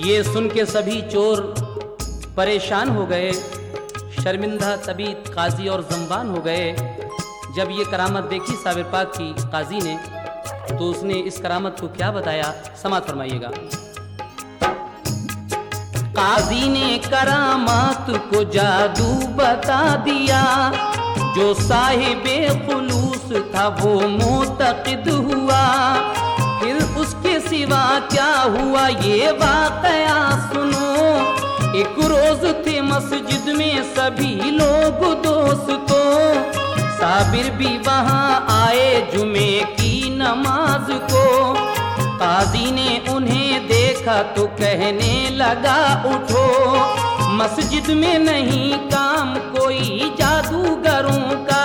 ये सुन के सभी चोर परेशान हो गए, शर्मिंदा तभी काजी और ज़ंबान हो गए। जब ये करामत देखी साबिर पाक की काजी ने, तो उसने इस करामत को क्या बताया, समात फरमाइएगा। काजी ने करामात को जादू बता दिया, जो साहिबे खुलूस था वो मोतक़िद हुआ। फिर उसके सिवा क्या हुआ ये वाक़या सुनो। एक रोज थे मस्जिद में सभी लोग दोस्तों, साबिर भी वहाँ आए जुमे की नमाज को। काजी ने उन्हें देखा तो कहने लगा उठो, मस्जिद में नहीं काम कोई जादूगरों का।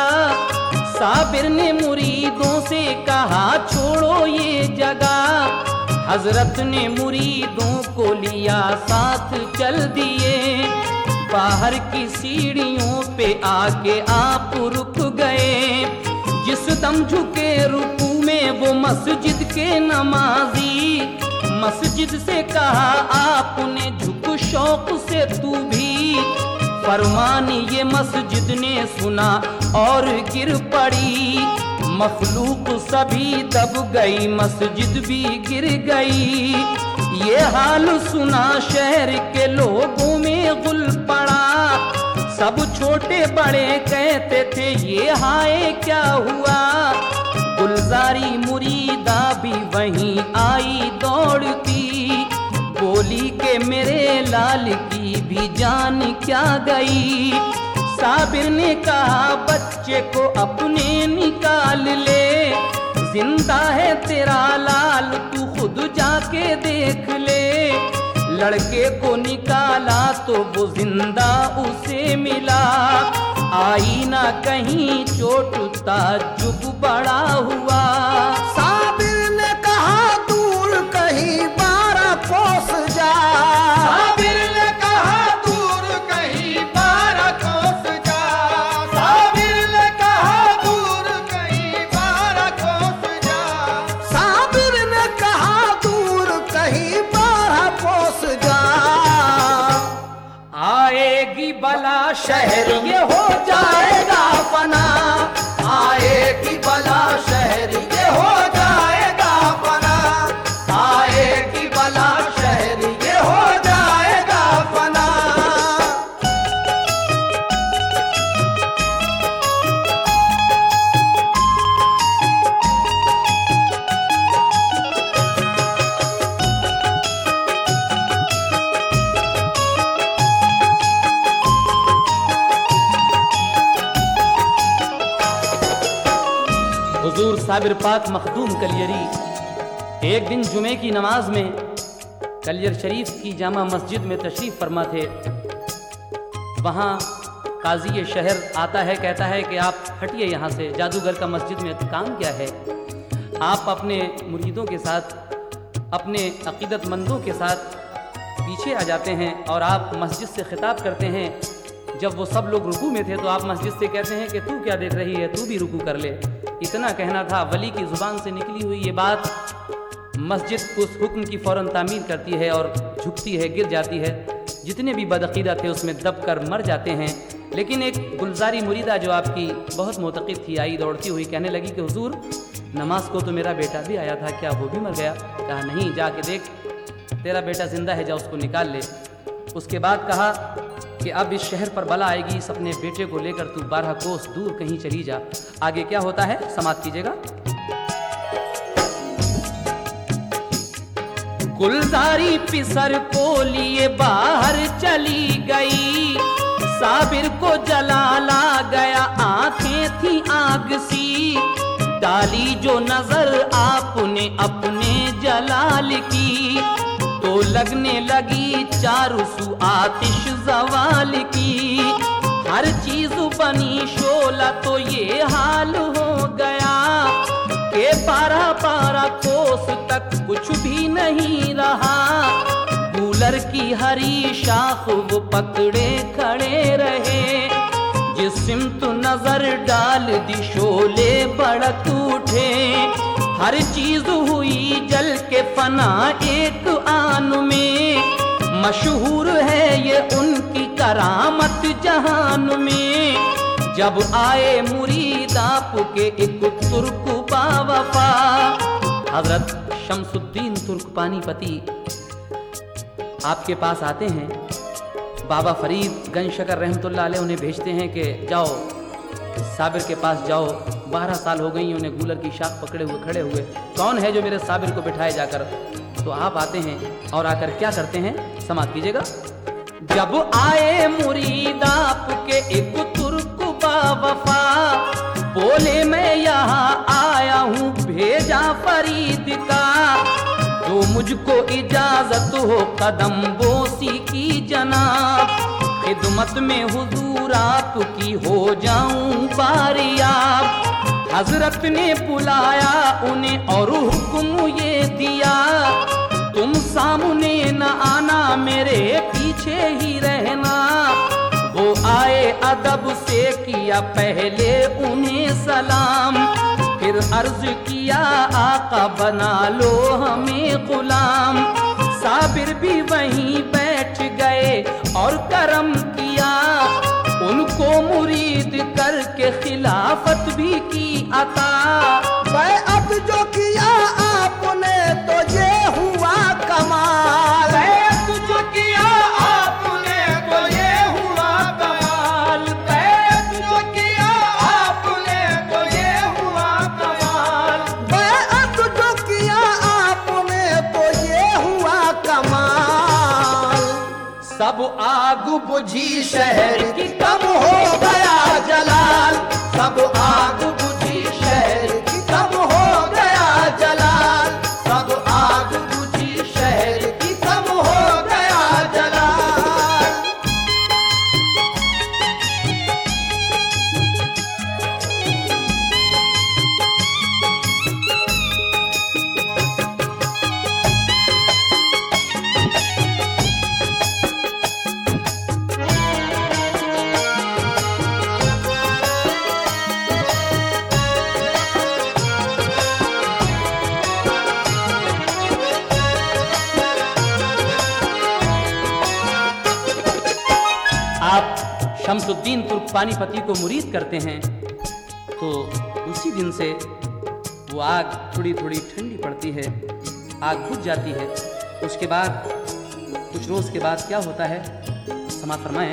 साबिर ने मुरीदों से कहा छोड़ो ये जगह, हजरत ने मुरीदों को लिया साथ चल दिए। बाहर की सीढ़ियों पे आके आप रुक गए, जिस दम झुके रुकू में वो मस्जिद के नमाजी। मस्जिद से कहा आपने झुक शौक से तू भी, फरमान ये मस्जिद ने सुना और गिर पड़ी। मखलूक सभी दब गई, मस्जिद भी गिर गई। ये हाल सुना शहर के लोगों में गुल पड़ा, सब छोटे बड़े कहते थे ये हाय क्या हुआ। गुलजारी मुरीदा भी वहीं आई दौड़ती, बोली के मेरे लाल की भी जान क्या गई। साबिर ने कहा बच्चे को अपने निकाल ले, जिंदा है तेरा लाल तू खुद जाके देख ले। लड़के को निकाला तो वो जिंदा उसे मिला, आई ना कहीं चोट ताज्जुब बड़ा हुआ। साबिर ने कहा दूर कहीं 12 कोस जा, साबिर ने कहा दूर कहीं 12 कोस जा, साबिर ने कहा दूर कहीं 12 कोस जा, साबिर ने कहा दूर कहीं 12 कोस जा। आएगी बला शहर ये हो जाएगा फना, आएगी बला शहर ये हो जाएगा फना, आएगी बला शहर ये हो जाएगा फना। हुजूर साबिर पाक मखदूम कलियरी एक दिन जुमे की नमाज में कलियर शरीफ की जामा मस्जिद में तशरीफ़ फरमा थे। वहाँ काजी शहर आता है, कहता है कि आप हटिए यहाँ से, जादूगर का मस्जिद में काम क्या है। आप अपने मुरीदों के साथ, अपने अकीदतमंदों के साथ पीछे आ जाते हैं और आप मस्जिद से खिताब करते हैं। जब वो सब लोग रुकू में थे तो आप मस्जिद से कहते हैं कि तू क्या देख रही है, तू भी रुकू कर ले। इतना कहना था। वली की ज़ुबान से निकली हुई ये बात मस्जिद उस हुक्म की फ़ौरन तामील करती है और झुकती है, गिर जाती है। जितने भी बदअक़ीदा थे उसमें दब कर मर जाते हैं। लेकिन एक गुलजारी मुरीदा जो आपकी बहुत मोतक़िद थी, आई दौड़ती हुई कहने लगी कि हुजूर नमाज को तो मेरा बेटा भी आया था, क्या वो भी मर गया? कहा नहीं, जाके देख तेरा बेटा ज़िंदा है, जा उसको निकाल ले। उसके बाद कहा कि अब इस शहर पर बला आएगी, इस अपने बेटे को लेकर तू 12 कोस दूर कहीं चली जा। आगे क्या होता है समाप्त कीजिएगा। गुलजारी पिसर को लिए बाहर चली गई, साबिर को जलाला गया, आंखें थी आग सी। डाली जो नजर आपने अपने जलाल की, तो लगने लगी चारों सू आतिश जवाल की। हर चीज बनी शोला तो ये हाल हो गया कि 12 कोस तक कुछ भी नहीं रहा। कूलर की हरी शाख वो पकड़े खड़े रहे, जिस सिमत नजर डाल दी शोले बढ़त उठे। हर चीज हुई जल के फना एक आन में, मशहूर है ये उनकी करामत जहान में। जब आए मुरीद आपके एक तुर्क बावफा, हजरत शमसुद्दीन तुर्क पानीपती आपके पास आते हैं। बाबा फरीद गंज शकर रहमतुल्लाह अलैह उन्हें भेजते हैं कि जाओ साबिर के पास जाओ। 12 साल हो गई उन्हें गूलर की शाख पकड़े हुए खड़े हुए, कौन है जो मेरे साबिर को बिठाए जाकर। तो आप आते हैं और आकर क्या करते हैं, समाप्त कीजिएगा। जब आए मुरीद आपके एक तुर्क बावफा, बोले मैं यहाँ आया हूँ भेजा फरीद का, जो मुझको इजाजत हो कदम बोसी की जनाब, खिदमत में हुजूर आपकी हो जाऊं बारियाब। हजरत ने बुलाया उन्हें और हुक्म ये दिया, तुम सामने न आना मेरे पीछे ही रहना। वो आए अदब से किया पहले उन्हें सलाम, फिर अर्ज किया आका बना लो हमें गुलाम। साबिर भी वहीं बैठ गए और करम किया, उनको मुरीद करके खिलाफत भी की अता। बैअत जो किया आपने तो ये हुआ कमाल, बैअत जो किया आपने तो ये हुआ कमाल, बैअत जो किया आपने तो ये हुआ कमाल, बैअत जो किया आपने तो ये हुआ कमाल। सब आग बुझी शहर की कब हो गया जलाल, सब आग बुझी शहर की कब हो गया जलाल, सब आग बुझी शहर की कब हो गया जलाल। आप शमसुद्दीन तुर्क पानीपती को मुरीद करते हैं तो उसी दिन से वो आग थोड़ी थोड़ी ठंडी पड़ती है, आग बुझ जाती है। उसके बाद कुछ रोज के बाद क्या होता है, समाप्त फरमाएं।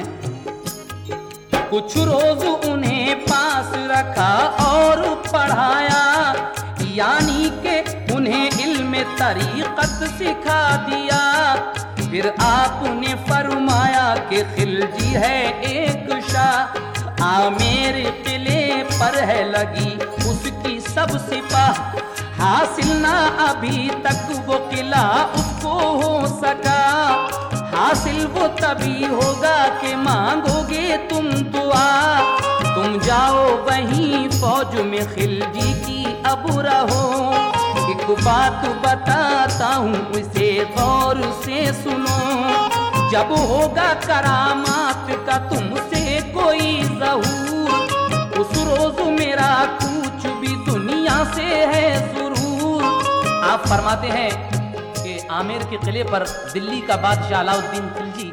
कुछ रोज उन्हें पास रखा और पढ़ाया, यानी के उन्हें इल्म तरीक़त सिखा दिया। फिर आपने फरमाया कि खिलजी है एक शाह, आमेर किले पर है लगी उसकी सब सिपाह। हासिल ना अभी तक वो किला उसको हो सका, हासिल वो तभी होगा कि मांगोगे तुम दुआ। तुम जाओ वहीं फौज में खिलजी की अब रहो, एक बात बताता हूँ उसे गौर से सुनो। जब होगा करामात का तुमसे कोई ज़हूर, उस रोज मेरा कुछ भी दुनिया से है जरूर। आप फरमाते हैं कि आमेर के किले पर दिल्ली का बादशाह अलाउद्दीन खिलजी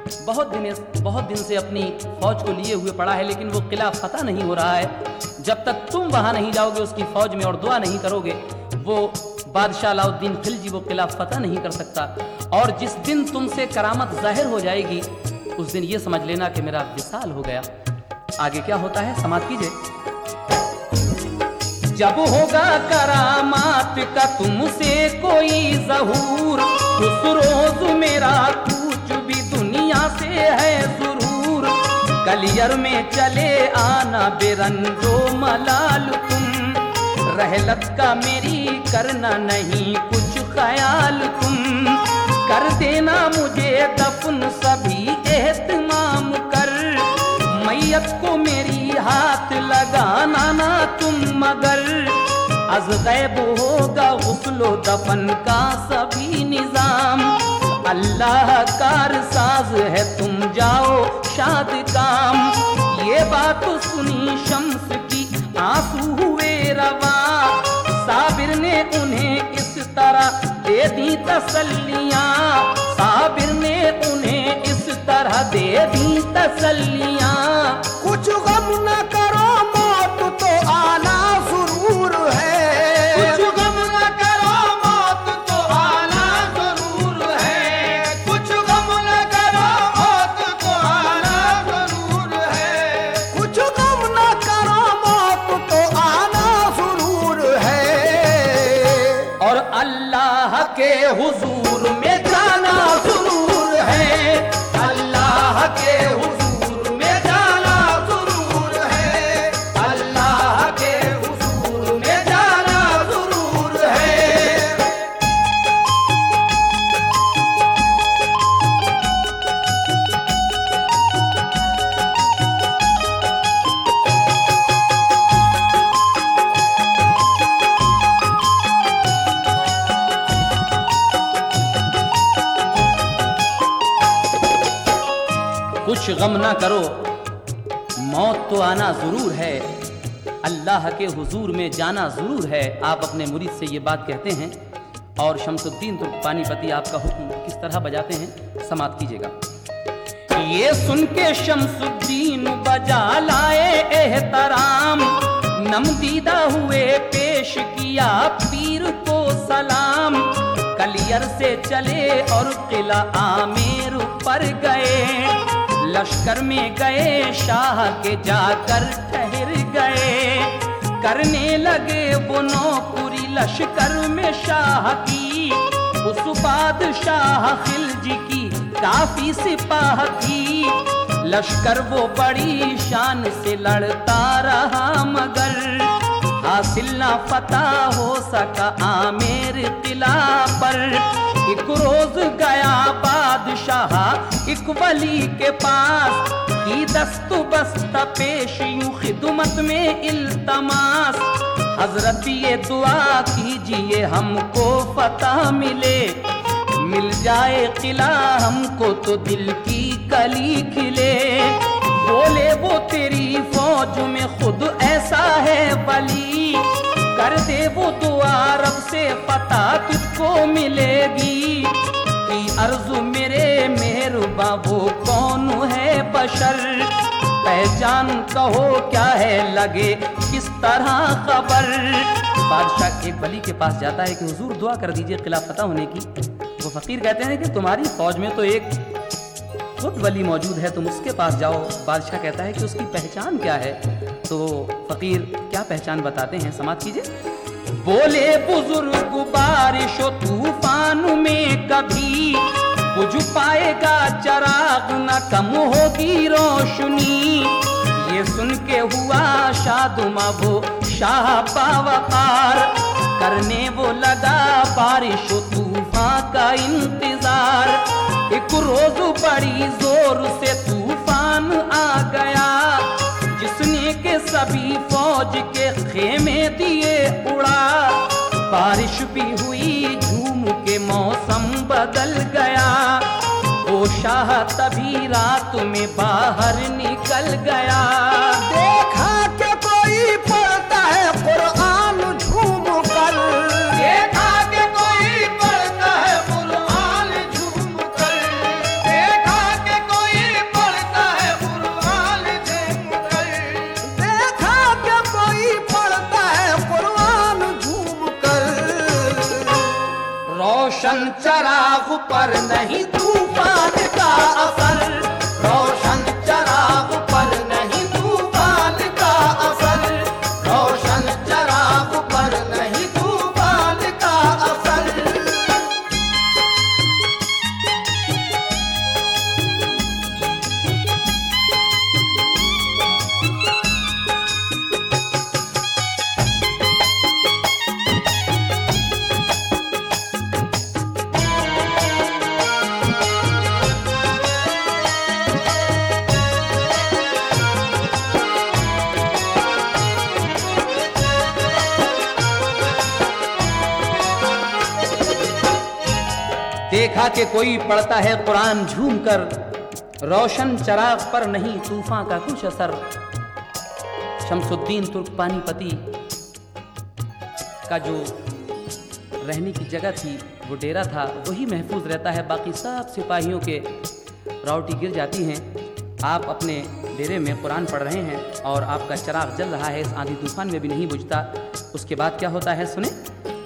बहुत दिन से अपनी फौज को लिए हुए पड़ा है, लेकिन वो किला फतह नहीं हो रहा है। जब तक तुम वहां नहीं जाओगे उसकी फौज में और दुआ नहीं करोगे, वो बादशाह अलाउद्दीन खिलजी वो किला फतह नहीं कर सकता। और जिस दिन तुमसे करामत जाहिर हो जाएगी उस दिन ये समझ लेना कि मेरा विसाल हो गया। आगे क्या होता है, समाप्त कीजिए। जब होगा करामात का तुमसे कोई ज़हूर, उस रोज मेरा कुछ भी दुनिया से है जरूर। कलियर में चले आना बेरंजो मलाल तुम, रहलत का मेरी करना नहीं कुछ ख्याल तुम। कर देना मुझे दफन सभी एहतमाम कर, मैयत को मेरी हाथ लगाना ना तुम मगर। अज गैब होगा गुस्लो दफन का सभी निजाम, अल्लाह कार साज है तुम जाओ शाद काम। ये बात सुनी शम्स की आंसू हुए रवा, साबिर ने उन्हें इस तरह दे दी तसल्लियां, साबिर ने हुजूर में जाना जरूर है, अल्लाह के हुजूर में जाना जरूर है, अल्लाह के हुजूर में जाना जरूर है। कुछ गम ना करो, मौत तो आना जरूर है, अल्लाह के हुजूर में जाना जरूर है। आप अपने मुरीद से ये बात कहते हैं और शमसुद्दीन तुर्क-पानीपती आपका हुक्म किस तरह बजाते हैं, समाप्त कीजिएगा। ये सुन के शमसुद्दीन बजा लाए एहतराम, नमदीदा हुए पेश किया पीर को सलाम। कलियर से चले और किला आमेर पर गए, लश्कर में गए शाह के जाकर ठहर गए। करने लगे वो नौकरी लश्कर में शाह की, उस बादशाह खिलजी की काफी सिपाह थी। लश्कर वो बड़ी शान से लड़ता रहा मगर हासिल ना फतह हो सका आमेर किला पर। एक रोज गया बादशाह एक वली के पास, की दस्तु बस्त पेश यूं खिदमत में इल्तमास। हजरत ये दुआ कीजिए हमको फतह मिले, मिल जाए किला हमको तो दिल की कली खिले। बोले वो तेरी फौज में खुद ऐसा है वली, कर दे वो दुआ रब से फतह तुझको मिलेगी। की अर्जु मेरे मेहरबा वो कौन है बशर, पहचान कहो क्या है लगे किस तरह खबर। बादशाह एक वली के पास जाता है कि हुजूर दुआ कर दीजिए किला फतह होने की। वो फकीर कहते हैं कि तुम्हारी फौज में तो एक खुद वली मौजूद है, तुम उसके पास जाओ। बादशाह कहता है कि उसकी पहचान क्या है, तो फकीर क्या पहचान बताते हैं, समाप्त कीजिए। बोले बुजुर्ग बारिश तूफान में कभी बुझ पाएगा चराग, न कम होगी रोशनी। ये सुन के हुआ शादुमा वो शाह बावकार, करने वो लगा बारिश तूफान का इंतजार। एक रोज बड़ी जोर से तूफान आ गया, जिसने के सभी फौज के खेमे दिए उड़ा। बारिश भी हुई झूम के मौसम बदल गया, वो शाह तभी रात में बाहर निकल गया। देखा कि कोई पढ़ता है कुरान झूम कर, देखा कि कोई पढ़ता है कुरान झूम कर, देखा कि कोई पढ़ता है कुरान झूम कर, देखा कि कोई पढ़ता है कुरान झूम कर। रोशन चराग पर नहीं तूफान का असर, रोशन चराग पर नहीं तूफान का असर, रोशन चराग पर नहीं तूफान का असर। देखा कि कोई पढ़ता है कुरान झूम कर, रोशन चराग पर नहीं तूफान का कुछ असर। शमसुद्दीन तुर्क-पानीपती का जो रहने की जगह थी, वो डेरा था, वही महफूज रहता है। बाकी सब सिपाहियों के रावटी गिर जाती हैं। आप अपने डेरे में कुरान पढ़ रहे हैं और आपका चराग जल रहा है, इस आंधी तूफान में भी नहीं बुझता। उसके बाद क्या होता है सुने।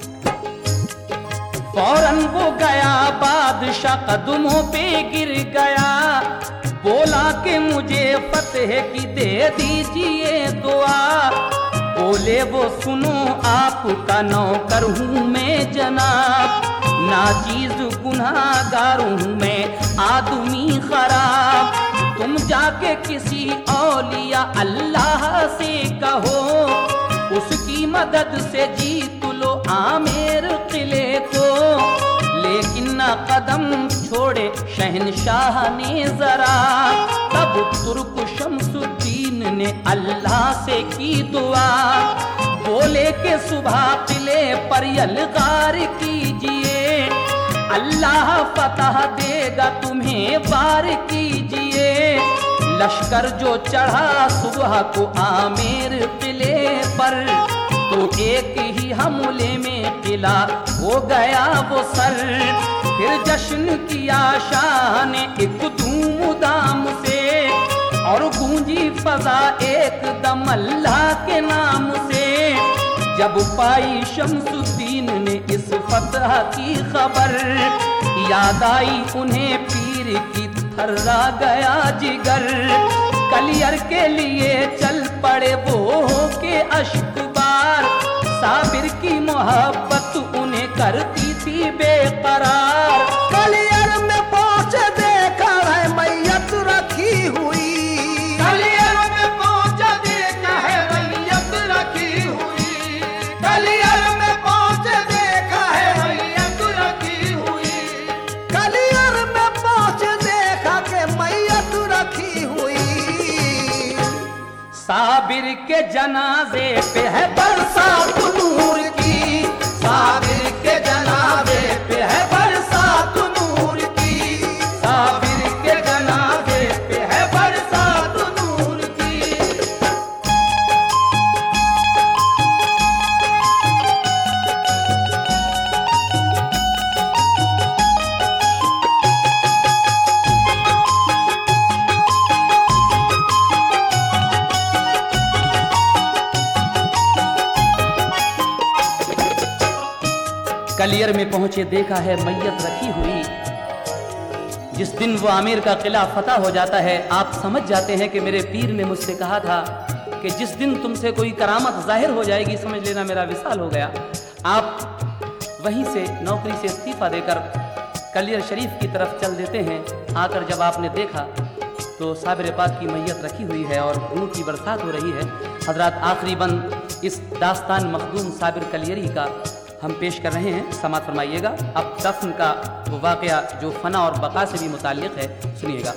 फौरन वो गया बादशाह कदमों पे गिर गया, बोला कि मुझे फतेह की दे दीजिए दुआ। बोले वो सुनो आपका नौकर हूँ मैं जनाब, नाचीज गुनाहगार हूँ मैं आदमी खराब। तुम जाके किसी औलिया अल्लाह से कहो, उसकी मदद से जीत लो आमेर किले को। लेकिन ना कदम छोड़े शहनशाह ने जरा, तब तुर्क शमसुद्दीन ने अल्लाह से की दुआ। बोले के सुबह किले पर यलगार कीजिए, अल्लाह फतह देगा तुम्हें वार कीजिए। लश्कर जो चढ़ा सुबह को आमेर किले पर, तो एक ही हमले में किला हो गया वो सर। फिर जश्न किया शाह ने एक धूम दाम से, और गूंजी फजा एकदम अल्लाह के नाम से। जब पाई शमसुद्दीन ने इस फतह की खबर, याद आई उन्हें पीर की थर्रा गया जिगर। कलियर के लिए चल पड़े वो के अश्कबार, साबिर की मोहब्बत उन्हें करती थी बेकरार। कलियर में पहुंच देखा है मैयत रखी हुई, कलियर में पहुंच देखा है मैयत रखी हुई, कलियर में पहुंच देखा है मैयत रखी हुई, कलियर में पहुंच देखा के मैयत रखी हुई। साबिर के जनाजे पे है बरसात नूर की, साबिर के जनाजे पे है बरसात नूर की, साबिर के जनाजे पे है बरसात नूर की। कलियर में पहुंचे देखा है मैयत रखी हुई। जिस दिन वो आमिर का किला फतह हो जाता है, आप समझ जाते हैं कि मेरे पीर ने मुझसे कहा था कि जिस दिन तुमसे कोई करामत जाहिर हो जाएगी, समझ लेना मेरा विसाल हो गया। आप वहीं से नौकरी से इस्तीफा देकर कलियर शरीफ की तरफ चल देते हैं। आकर जब आपने देखा तो साबिर पाक की मैयत रखी हुई है और ऊँट की बरसात हो रही है। हजरात, आखिरी बंद इस दास्तान मखदूम साबिर कलियरी का हम पेश कर रहे हैं, समात फरमाइएगा। अब दफन का वो वाकया जो फना और बका से भी मुताल्लिक है, सुनिएगा।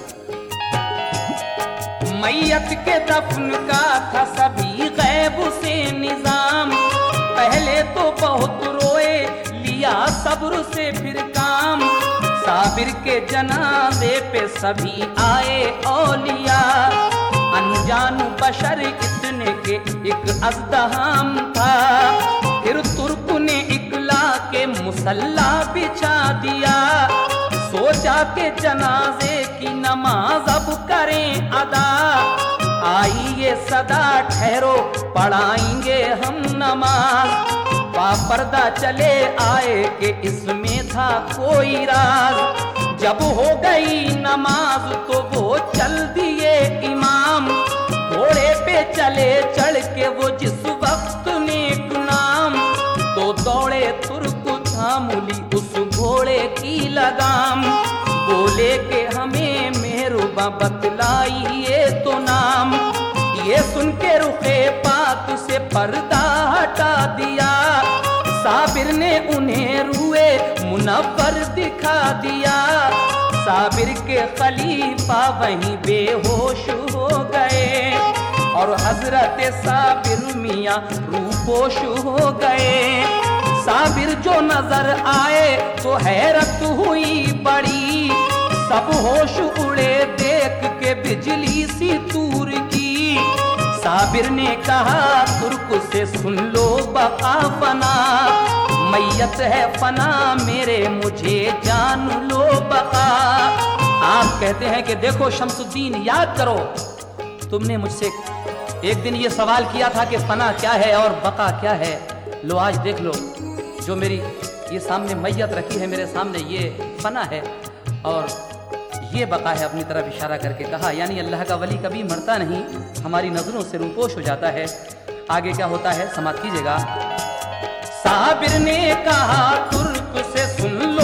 मैयत के दफन का था सभी गैब से निजाम, पहले तो बहुत रोए लिया सब्र से फिर काम। साबिर के जनाजे पे सभी आए औलिया, अनजान बशर इतने के एक अज़दहाम था। फिर तुर्क ने इकला के मुसल्ला बिछा दिया, सोचा के जनाजे की नमाज अब करें अदा। आई ये सदा ठहरो पढ़ाएंगे हम नमाज, बापर्दा चले आए कि इसमें था कोई राज। जब हो गई नमाज तो वो चल दिए इमाम, घोड़े पे चले चढ़ के वो जिस वक्त नेक नाम। तो दौड़े तुर्क थामुली उस घोड़े की लगाम, बोले के हमें मेहरुबा बतलाइए तो नाम। ये सुन के रुखे पाक से पर्दा हटा दिया, साबिर ने उन्हें रुए मुनव्वर दिखा दिया। साबिर के खलीफा वहीं बेहोश हो गए, और हजरत साबिर मियाँ रूपोश हो गए। साबिर जो नजर आए तो हैरत हुई बड़ी, सब होश उड़े देख के बिजली सी तूर की। साबिर ने कहा तुर्क से सुन लो बका फना, मैयत है फना मेरे मुझे जान लो बका। आप कहते हैं कि देखो शमसुद्दीन, याद करो तुमने मुझसे एक दिन ये सवाल किया था कि फना क्या है और बका क्या है। लो आज देख लो, जो मेरी ये सामने मैयत रखी है मेरे सामने, ये फना है और ये बका है। अपनी तरफ इशारा करके कहा, यानी अल्लाह का वली कभी मरता नहीं, हमारी नजरों से रूपोश हो जाता है। आगे क्या होता है समाप्त कीजिएगा। साबिर ने कहा तुर्क से सुन लो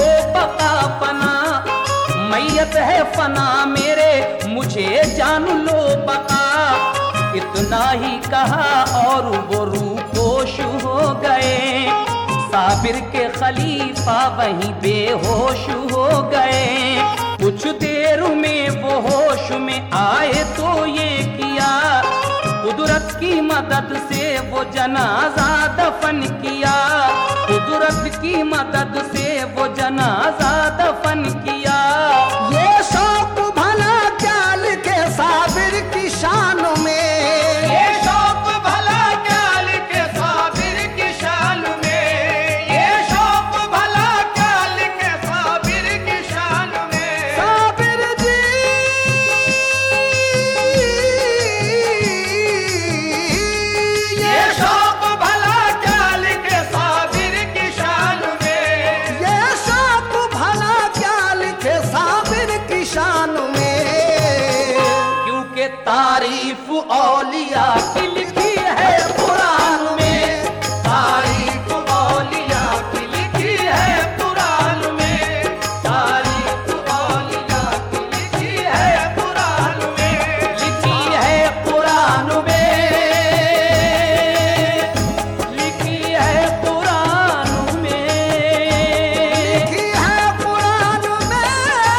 मैयत है फना मेरे, मुझे जान लो बका। इतना ही कहा और वो रूपोश हो गए। साबिर के खलीफा वहीं बेहोश हो गए। कुछ देर में वो होश में आए तो ये किया, कुदरत की मदद से वो जनाजा दफन किया। कुदरत की मदद से वो जनाजा दफन किया। ये शौक भला क्या लिखे साबिर की शान में, ये शौक भला क्या लिखे साबिर की शान में, ये शौक भला क्या लिखे साबिर की शान में। साबिर जी ये शौक भला क्या लिखे साबिर की शान में, ये शौक भला क्या लिखे साबिर की शान में। क्योंकि तारीफ औलिया की लिखी है कुरान में। तारीफ औलिया की लिखी है कुरान में, तारीफ औलिया की लिखी है कुरान में। लिखी है कुरान में, लिखी है कुरान में। लिखी है कुरान में,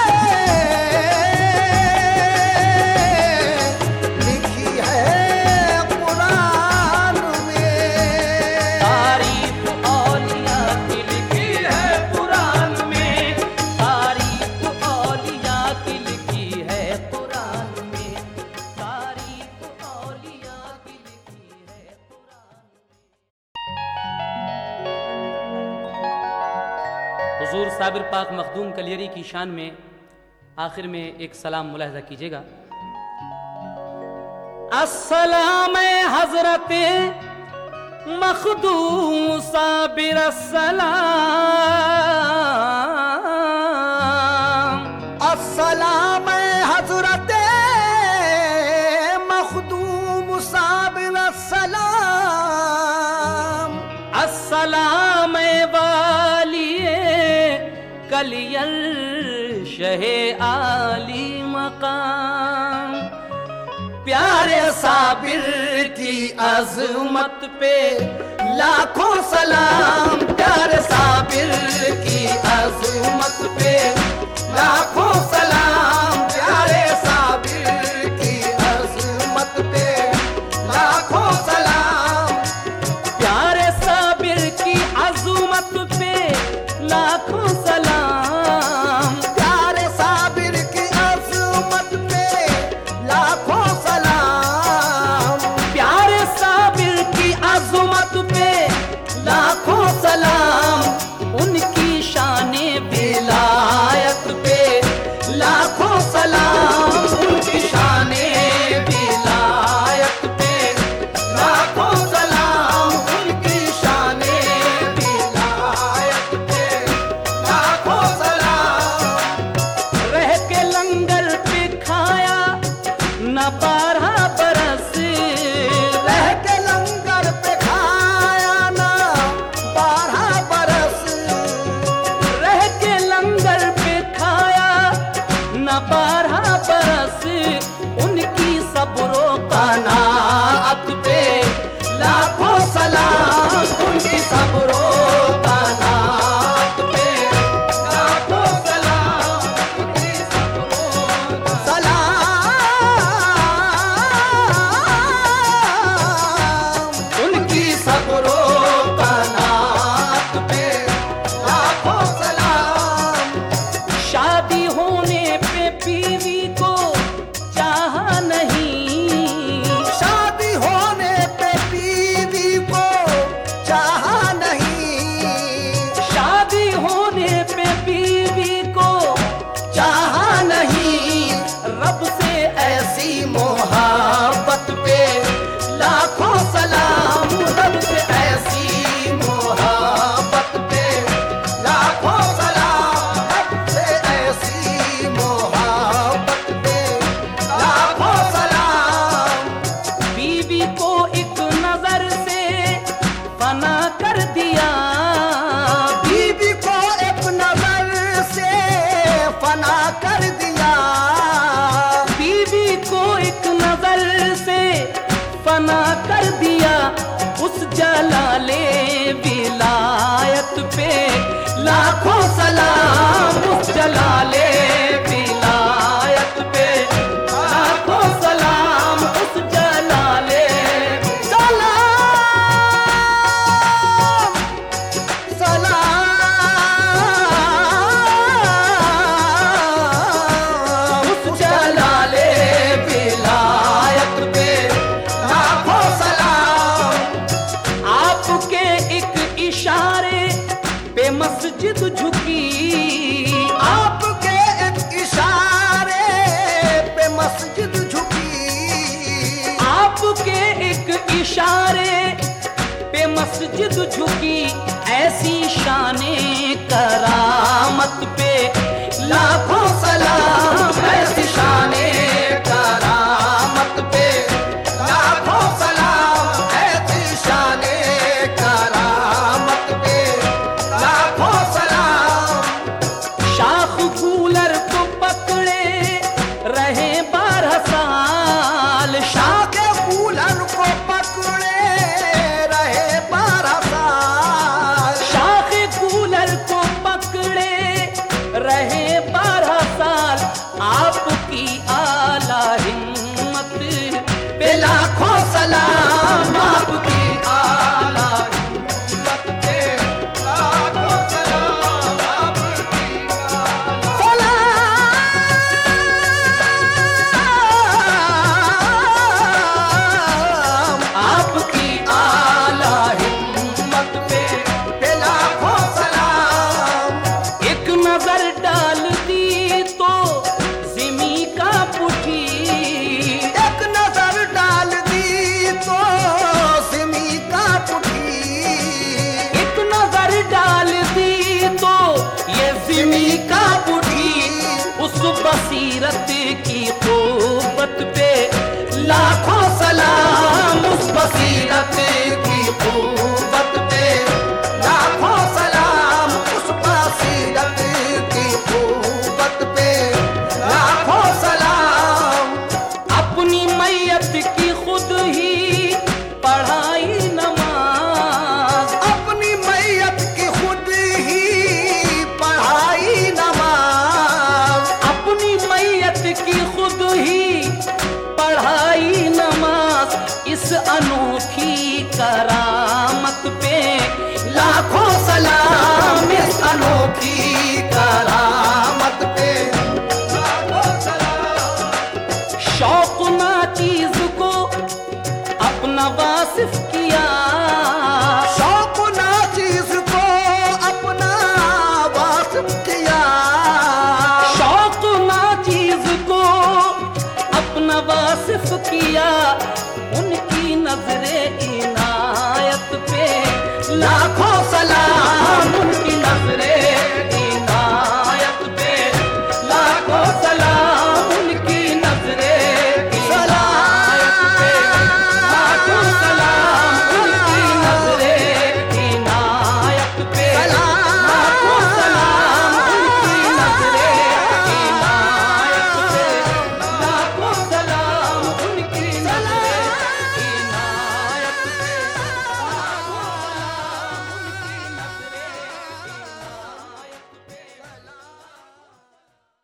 लिखी है कुरान में। तारीफ औलिया की लिखी है कुरान में। तारीफ औलिया की लिखी है कुरान में। तारीफ औलिया की लिखी है कुरान में। हुजूर साबिर पाक मखदूम कलियरी की शान में आखिर में एक सलाम मुलाहजा कीजिएगा। अस्सलाम हजरत मखदूम साबिर अस्सलाम। अस्सलाम हजरत मखदूम साबिर अस्सलाम। अस्सलाम वालिए कलियल शहे आली मकाम। प्यारे साबिर की अजमत पे लाखों सलाम। प्यारे साबिर की अजमत पे लाखों सलाम। प्यारे साबिर की अजमत पे लाखों सलाम। प्यारे साबिर की अजमत पे लाखों सलाम। प्यारे साबिर की अजमत पे लाखों सलाम। प्यारे साबिर की अजमत पे लाखों सलाम। उनकी शान विलायत कर दिया। बीवी को एक नजर से फना कर दिया, उस जलाले विलायत पे लाखों सलाम। उस जलाले विलायत पे लाखों सलाम। उस जलाले सलाम सलाम उस जलाले विलायत पे लाखों सलाम। आपके एक इशारे पे मस्जिद झुकी, आपके एक इशारे पे मस्जिद झुकी। आपके एक इशारे पे मस्जिद झुकी। ऐसी शाने करामत पे लाखों सलाम। ऐसी शाने करामत पे लाखों सलाम। ऐसी शाने करामत पे लाखों सलाम। शाख कूलर को पकड़े रहे 12 साल। शाके कूलर को पकड़े रहे 12 साल। शाख कूलर को पकड़े रहे 12 साल। आपकी आला हिम्मत पे लाखों सलाम। आपकी आला हिम्मत पे लाखों सलाम। आपकी आला सलाम आपकी आला हिम्मत पे पे लाखों सलाम। एक नजर डाल दी तो जिमी का पुठी। एक नजर डाल दी तो सिमी का पुठी। एक नजर डाल दी तो ये जिमी का पुठी। उस बसीरत की क़ुव्वत पे लाखों सलाम। उस बसीरत की क़ुव्वत पे लाखों सलाम उस बसीरत की क़ुव्वत पे लाखों सलाम। अपनी मैयत की खुद ही पढ़ाई नमाज। अपनी मैयत की खुद ही पढ़ाई नमाज। अपनी मैयत की खुद ही पढ़ाई नमाज। इस अनोखी करामत पे लाखों सलाम। इस अनोखी करामत पे लाखों सलाम। शौक ना चीज को अपना वासिफ किया। शौक ना चीज को अपना वासिफ किया। शौक ना चीज को अपना वासिफ किया। उनकी नजरे इनायत पे लाखों सलाम।